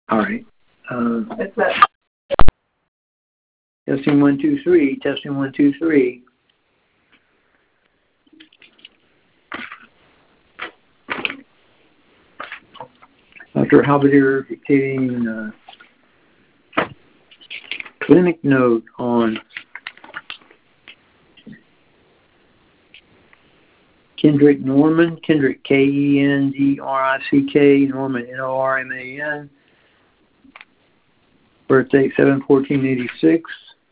All right. Testing 1, 2, 3. Testing 1, 2, 3. Dr. Halberdier dictating clinic note on Kendrick Norman. Kendrick, Kendrick, Norman, Norman. Birthday 7/14/86.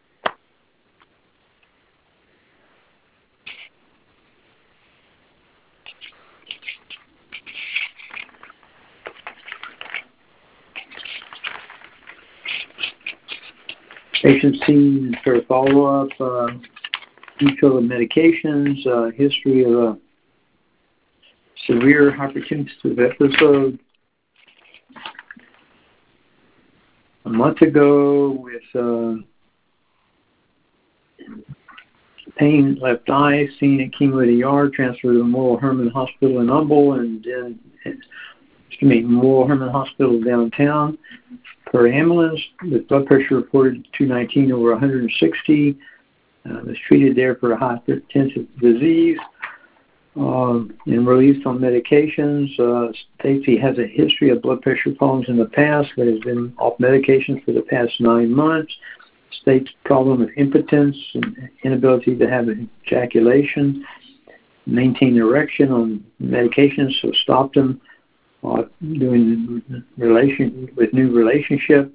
Patient seen for follow-up, detail of medications, history of a severe hypertensive episode a month ago with pain left eye, seen at King Louis ER, transferred to Memorial Hermann Hospital in Humble, and then Memorial Hermann Hospital downtown. Per ambulance, with blood pressure reported 219/160, was treated there for a hypertensive disease and released on medications. States he has a history of blood pressure problems in the past, but has been off medications for the past 9 months. States problem of impotence and inability to have ejaculation, maintain erection on medications, so stopped them doing new relationship.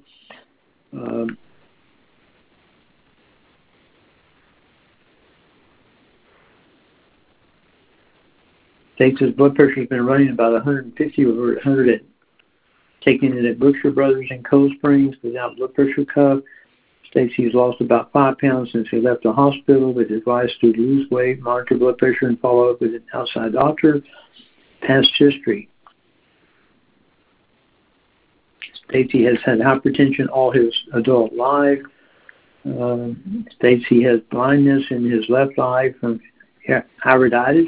States his blood pressure has been running about 150 over 100 at taking it at Brookshire Brothers in Cold Springs without blood pressure cuff. States he's lost about 5 pounds since he left the hospital, with advice to lose weight, monitor blood pressure, and follow up with an outside doctor. Past history. States he has had hypertension all his adult life. States he has blindness in his left eye from iriditis.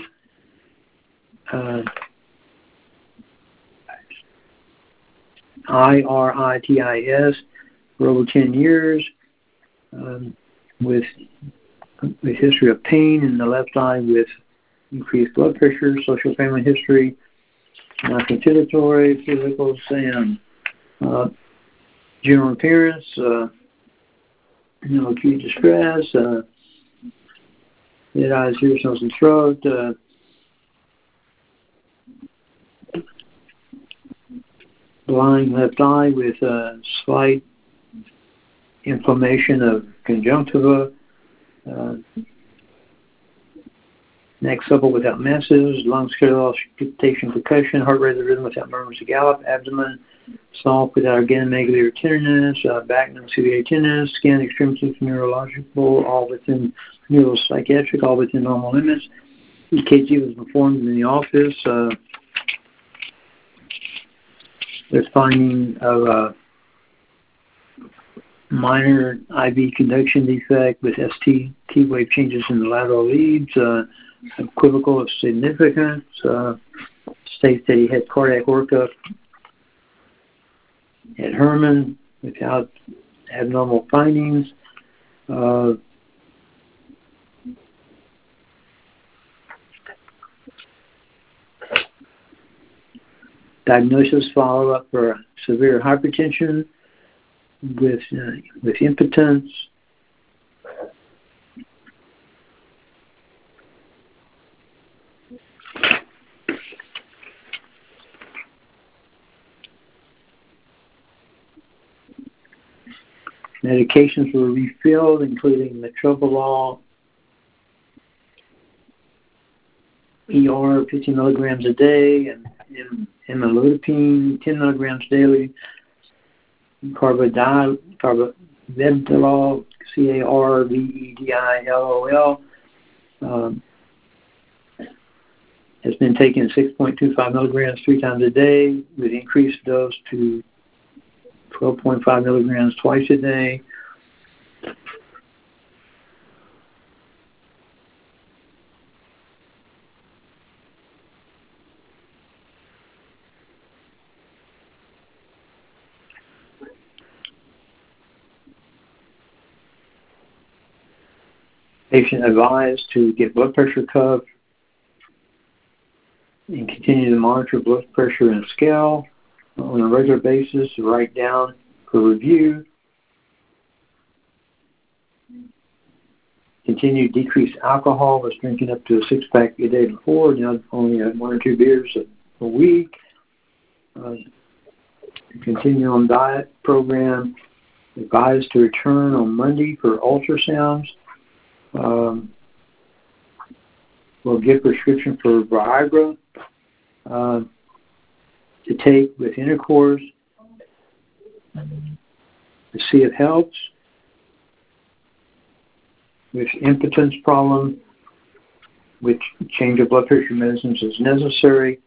IRITIS for over 10 years, with history of pain in the left eye with increased blood pressure, social family history, non-conciliatory, physical exam, general appearance, no acute distress, red eyes, ears, nose, and throat, blind left eye with slight inflammation of conjunctiva, neck supple without masses, lungs palpitation, percussion, heart rate rhythm without murmurs of gallop, abdomen soft without organomegaly or tenderness, back non-CVA tenderness, skin extremities neurological, all within neuropsychiatric, all within normal limits. EKG was performed in the office with finding of a minor IV conduction defect with ST T-wave changes in the lateral leads, equivocal of significance, states that he had cardiac workup at Hermann without abnormal findings. Diagnosis follow-up for severe hypertension with impotence. Medications were refilled, including metoprolol, ER 50 milligrams a day, and amlodipine 10 milligrams daily, carbvedilol, CARVEDILOL, has been taken 6.25 milligrams 3 times a day, with increased dose to 12.5 milligrams twice a day. Patient advised to get blood pressure cuff and continue to monitor blood pressure and scale on a regular basis, write down for review. Continue to decrease alcohol, was drinking up to a six-pack a day before, now only had 1 or 2 beers a week. Continue on diet program. Advised to return on Monday for ultrasounds. We'll give prescription for Viagra to take with intercourse to see if it helps. With impotence problem, which change of blood pressure medicines is necessary.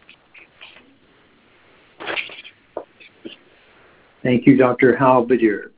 Thank you, Dr. Halbadier.